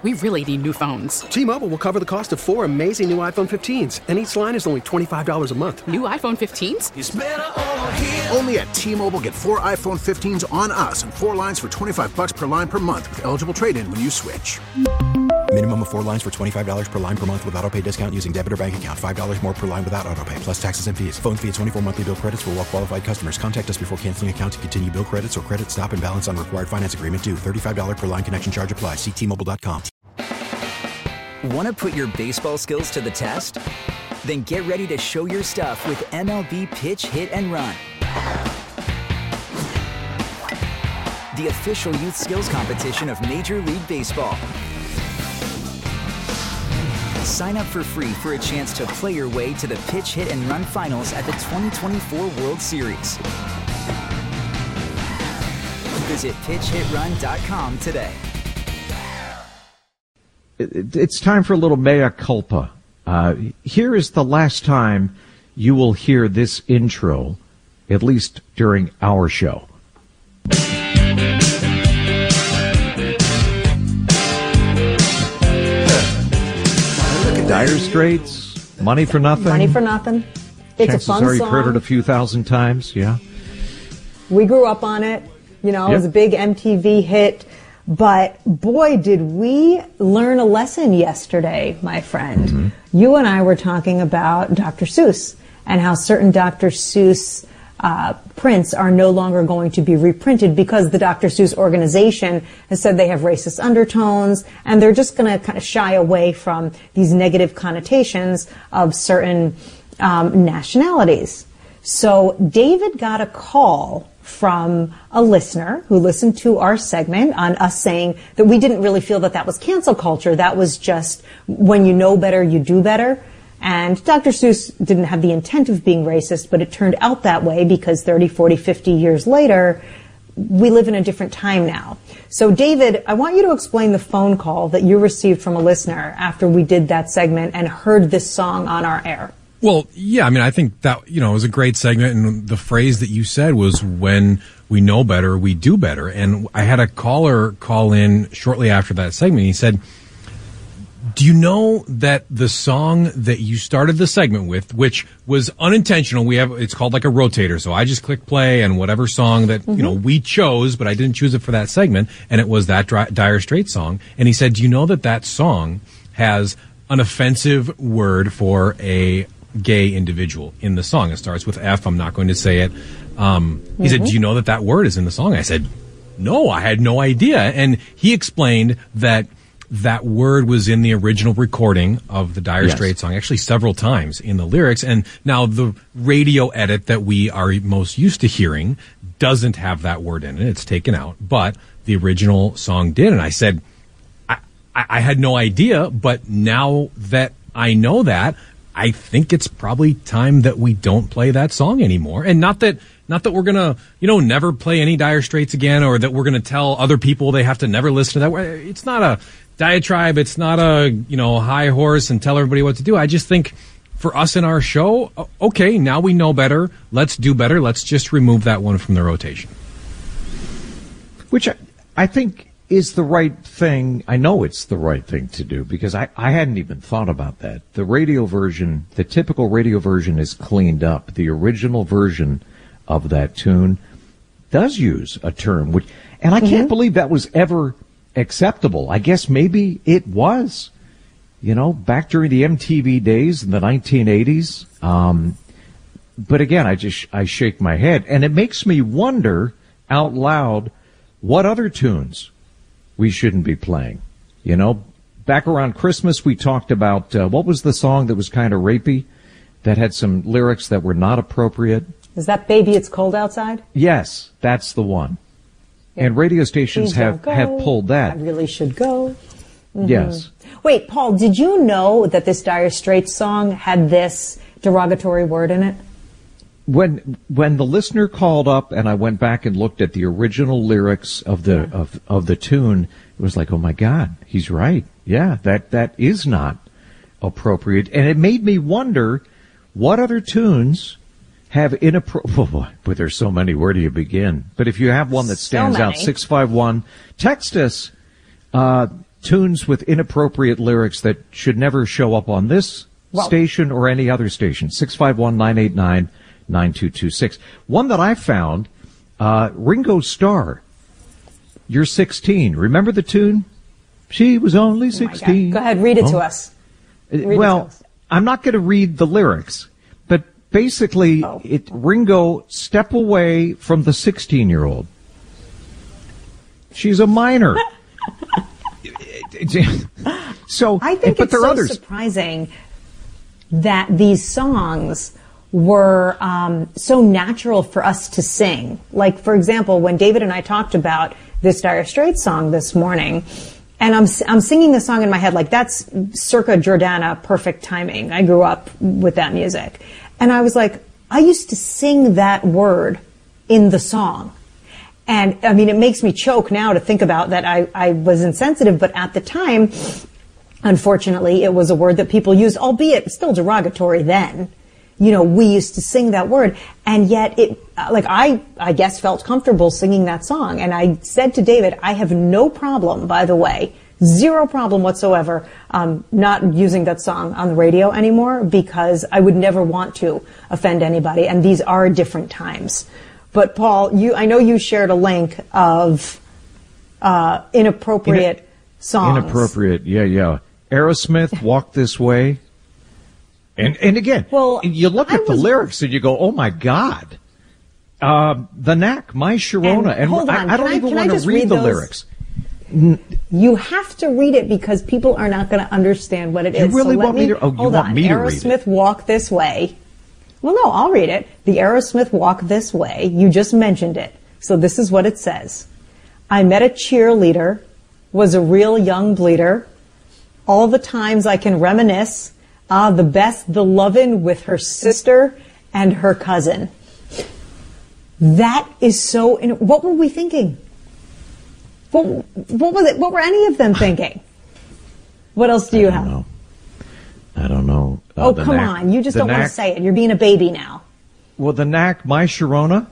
We really need new phones. T-Mobile will cover the cost of 4 amazing new iPhone 15s, and each line is only $25 a month. New iPhone 15s? It's better over here. Only at T-Mobile, get 4 iPhone 15s on us and 4 lines for $25 per line per month with eligible trade-in when you switch. Minimum of 4 lines for $25 per line per month with autopay discount using debit or bank account. $5 more per line without autopay, plus taxes and fees. Phone fee at 24 monthly bill credits for well-qualified customers. Contact us before canceling account to continue bill credits or credit stop and balance on required finance agreement due. $35 per line connection charge applies. See T-Mobile.com. Want to put your baseball skills to the test? Then get ready to show your stuff with MLB Pitch, Hit, and Run. The official youth skills competition of Major League Baseball. Sign up for free for a chance to play your way to the Pitch, Hit, and Run finals at the 2024 World Series. Visit pitchhitrun.com today. It's time for a little mea culpa. Here is the last time you will hear this intro, at least during our show. Dire Straits, Money for Nothing. Money for Nothing. It's Chances a fun are song. you've heard it a few thousand times, yeah. We grew up on it. You know, It was a big MTV hit. But boy, did we learn a lesson yesterday, my friend. Mm-hmm. You and I were talking about Dr. Seuss and how certain Dr. Seuss prints are no longer going to be reprinted because the Dr. Seuss organization has said they have racist undertones and they're just going to kind of shy away from these negative connotations of certain nationalities. So David got a call from a listener who listened to our segment on us saying that we didn't really feel that that was cancel culture. That was just when you know better, you do better. And Dr. Seuss didn't have the intent of being racist, but it turned out that way because 30, 40, 50 years later, we live in a different time now. So, David, I want you to explain the phone call that you received from a listener after we did that segment and heard this song on our air. Well, yeah, I mean, I think that, it was a great segment. And the phrase that you said was, when we know better, we do better. And I had a caller call in shortly after that segment. He said, do you know that the song that you started the segment with, which was unintentional, it's called like a rotator. So I just click play and whatever song that, we chose, but I didn't choose it for that segment. And it was that Dire Straits song. And he said, do you know that song has an offensive word for a gay individual in the song? It starts with F. I'm not going to say it. He said, do you know that word is in the song? I said, no, I had no idea. And he explained that word was in the original recording of the Dire Straits song, actually several times in the lyrics. And now the radio edit that we are most used to hearing doesn't have that word in it. It's taken out, but the original song did. And I said, I had no idea, but now that I know that, I think it's probably time that we don't play that song anymore. And not that we're gonna, never play any Dire Straits again, or that we're gonna tell other people they have to never listen to that. It's not a diatribe. It's not a, high horse and tell everybody what to do. I just think for us in our show, okay, now we know better. Let's do better. Let's just remove that one from the rotation. Which I think is the right thing. I know it's the right thing to do because I hadn't even thought about that. The radio version, the typical radio version is cleaned up. The original version of that tune does use a term, and I can't believe that was ever acceptable. I guess maybe it was, back during the MTV days in the 1980s. But again, I shake my head, and it makes me wonder out loud what other tunes we shouldn't be playing. Back around Christmas, we talked about, what was the song that was kind of rapey, that had some lyrics that were not appropriate? Is that Baby It's Cold Outside? Yes, that's the one. Yeah. And radio stations have pulled that. I really should go. Mm-hmm. Yes. Wait, Paul, did you know that this Dire Straits song had this derogatory word in it? When the listener called up and I went back and looked at the original lyrics of the tune, it was like, oh my God, he's right. Yeah, that is not appropriate. And it made me wonder what other tunes have inappropriate, but there's so many, where do you begin? But if you have one that stands out, 651, text us, tunes with inappropriate lyrics that should never show up on this station or any other station. 651-989-9226. One that I found, Ringo Starr, You're 16. Remember the tune? She was only 16. Go ahead, read it to us. I'm not going to read the lyrics, but basically, Ringo, step away from the 16-year-old. She's a minor. So I think it's so surprising that these songs were so natural for us to sing. Like, for example, when David and I talked about this Dire Straits song this morning, and I'm singing the song in my head, like that's circa Jordana, perfect timing. I grew up with that music. And I was like, I used to sing that word in the song. And I mean, it makes me choke now to think about that I was insensitive, but at the time, unfortunately, it was a word that people used, albeit still derogatory then. You know, we used to sing that word, and yet it, like I guess felt comfortable singing that song. And I said to David, I have no problem, by the way, zero problem whatsoever, not using that song on the radio anymore, because I would never want to offend anybody. And these are different times. But Paul, I know you shared a link of inappropriate songs. Inappropriate, yeah. Aerosmith, Walk This Way. And again, you look at the lyrics and you go, oh my God. The Knack, My Sharona. And hold on, I don't even want to read the lyrics. You have to read it because people are not going to understand what it is. You really want me to? Oh, you want me to read it? Aerosmith, Walk This Way. Well, no, I'll read it. The Aerosmith Walk This Way. You just mentioned it. So this is what it says. I met a cheerleader, was a real young bleeder. All the times I can reminisce. The best, the lovin' with her sister and her cousin. That is so, what were we thinking? What was it? What were any of them thinking? What else do you have? I don't know. Oh, come on. You just don't want to say it. You're being a baby now. Well, the Knack, My Sharona.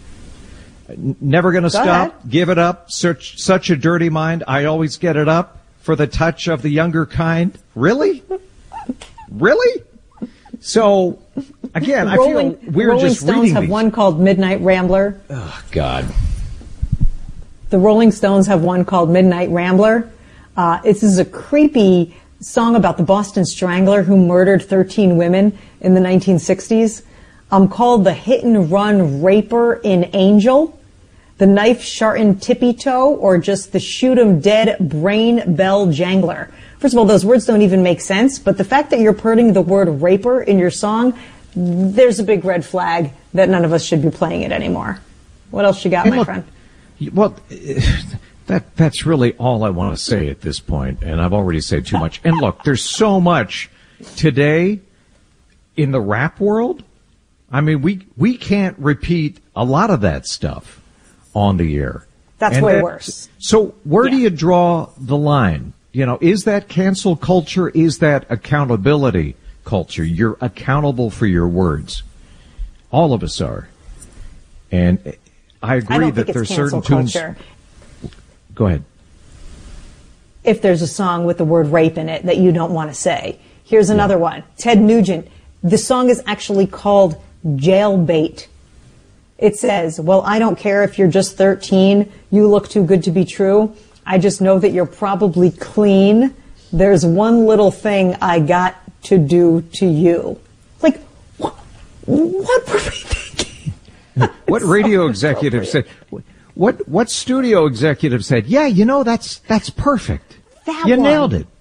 Never gonna stop. Ahead. Give it up. Such a dirty mind. I always get it up for the touch of the younger kind. Really? Really? So, again, I feel we're just reading Rolling Stones have one called Midnight Rambler. Oh, God. The Rolling Stones have one called Midnight Rambler. This is a creepy song about the Boston Strangler who murdered 13 women in the 1960s. Called The Hit and Run Raper in Angel, The Knife Shartin' Tippy Toe, or just the Shoot 'em Dead Brain Bell Jangler. First of all, those words don't even make sense, but the fact that you're putting the word raper in your song, there's a big red flag that none of us should be playing it anymore. What else you got, my friend? Well, that's really all I want to say at this point, and I've already said too much. And look, there's so much today in the rap world. I mean, we can't repeat a lot of that stuff on the air. That's way worse. So where do you draw the line? You know, is that cancel culture? Is that accountability culture? You're accountable for your words. All of us are. And I agree that there's certain tunes. Go ahead. If there's a song with the word rape in it that you don't want to say. Here's another one. Ted Nugent. The song is actually called Jailbait. It says, well, I don't care if you're just 13. You look too good to be true. I just know that you're probably clean. There's one little thing I got to do to you. Like, what were we thinking? What radio executive said? What studio executive said? Yeah, you know, that's perfect. You nailed it.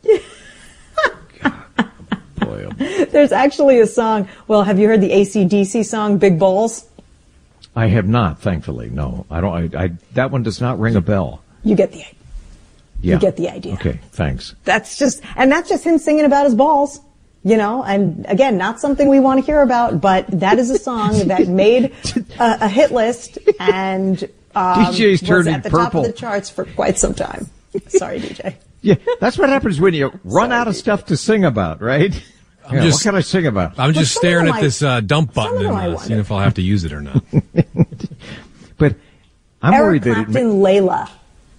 Boy, there's actually a song. Well, have you heard the AC/DC song "Big Balls"? I have not, thankfully. No, I don't. That one does not ring a bell. You get the idea. Yeah. You get the idea. Okay, thanks. That's just him singing about his balls, you know, and again, not something we want to hear about, but that is a song that made a hit list and DJ's was turning at the purple. top of the charts for quite some time. Sorry, DJ. Yeah, that's what happens when you run out of stuff to sing about, right? What can I sing about? I'm just staring at this dump button and seeing if I'll have to use it or not. But I'm worried that Clapton, Layla.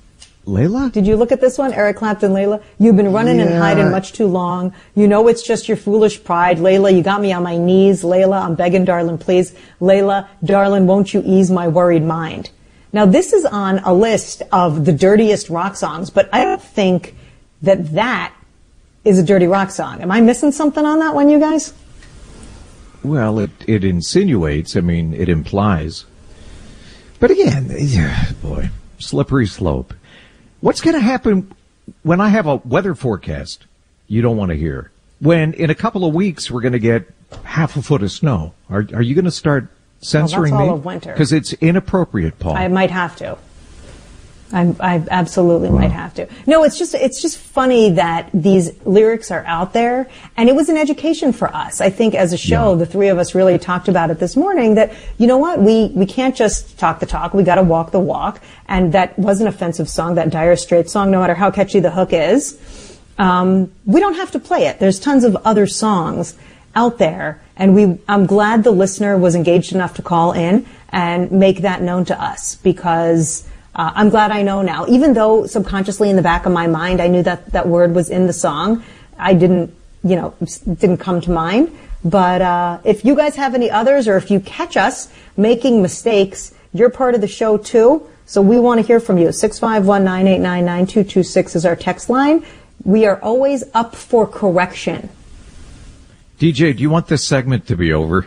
Layla? Did you look at this one? Eric Clapton, Layla. You've been running and hiding much too long. You know it's just your foolish pride. Layla, you got me on my knees. Layla, I'm begging, darling, please. Layla, darling, won't you ease my worried mind? Now, this is on a list of the dirtiest rock songs, but I don't think that is a dirty rock song. Am I missing something on that one, you guys? Well, it insinuates, it implies. But again, boy, slippery slope. What's going to happen when I have a weather forecast you don't want to hear? When in a couple of weeks we're going to get half a foot of snow. Are you going to start censoring that's all me? of winter. Because it's inappropriate, Paul. I might have to. I absolutely might have to. No, it's just funny that these lyrics are out there, and it was an education for us. I think as a show, the three of us really talked about it this morning that, you know what, we can't just talk the talk, we gotta walk the walk, and that was an offensive song, that Dire Straits song, no matter how catchy the hook is. We don't have to play it. There's tons of other songs out there, and I'm glad the listener was engaged enough to call in and make that known to us, because I'm glad I know now. Even though subconsciously in the back of my mind I knew that word was in the song, I didn't come to mind. But if you guys have any others, or if you catch us making mistakes, you're part of the show too. So we want to hear from you. 651-989-9226 is our text line. We are always up for correction. DJ, do you want this segment to be over?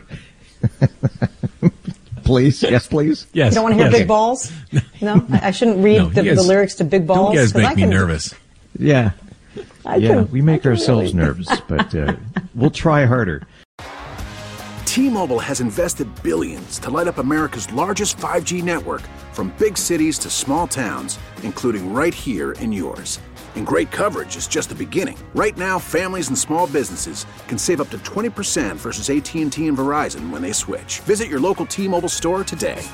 Please? Yes, please? Yes. You don't want to hear Big Balls? No? I shouldn't read the lyrics to Big Balls? You guys make me nervous. Yeah. We make ourselves nervous, but we'll try harder. T-Mobile has invested billions to light up America's largest 5G network, from big cities to small towns, including right here in yours. And great coverage is just the beginning. Right now, families and small businesses can save up to 20% versus AT&T and Verizon when they switch. Visit your local T-Mobile store today.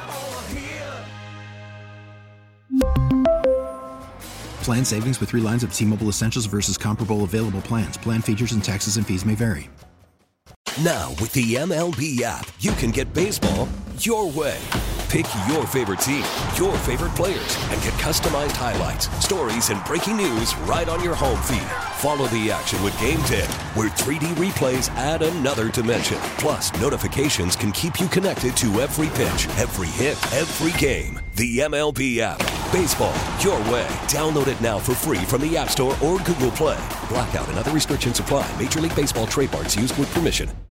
Plan savings with 3 lines of T-Mobile Essentials versus comparable available plans. Plan features and taxes and fees may vary. Now, with the MLB app, you can get baseball your way. Pick your favorite team, your favorite players, and get customized highlights, stories, and breaking news right on your home feed. Follow the action with Game 10, where 3D replays add another dimension. Plus, notifications can keep you connected to every pitch, every hit, every game. The MLB app. Baseball your way. Download it now for free from the App Store or Google Play. Blackout and other restrictions apply. Major League Baseball trademarks used with permission.